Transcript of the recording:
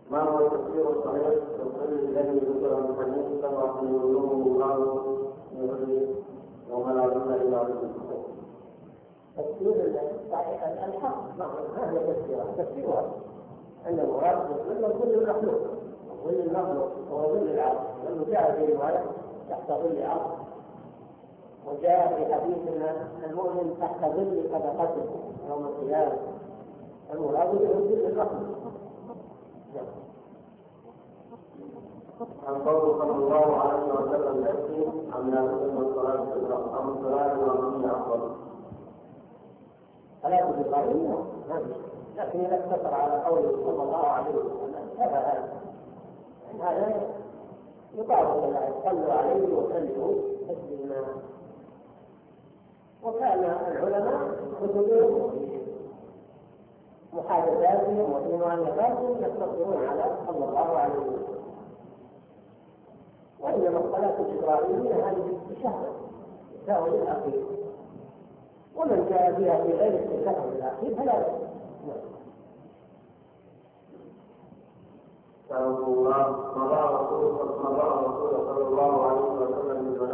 ما هو التفسير الصحيح للقول الذي ذكر من حديث سبعة يولوه الله من غير وما لا علم إلا بالله؟ تفسير الصحيح الحق ما هي تفسيرها أن المراد من ظل المخلوق، ظل المخلوق هو ظل العرش، لأنه جاء في رواية تحت ظل العرش، وجاء في حديثنا المؤمن تحت ظل صدقته يوم القيامة. المراد به ظل المخلوق. عن قول صلى الله عليه وسلم يأتي عن يأتي الصلاة عن الصلاة الإمامية أفضل. صلاة الإبراهيمية لكن إذا اقتصر على قوله صلى الله عليه وسلم هذا يطابق الله، صلوا عليه وسلموا تسليما. وكان العلماء كتبهم محادثاتهم وفي مؤلفاتهم يقتصرون على صلى الله عليه وسلم. وإنما الصلاة الإبراهيمية هذه الشهر الشهر الأخير، ومن جاء بها في غير الشهر الأخير فلا بأس. الله صلى الله عليه وسلم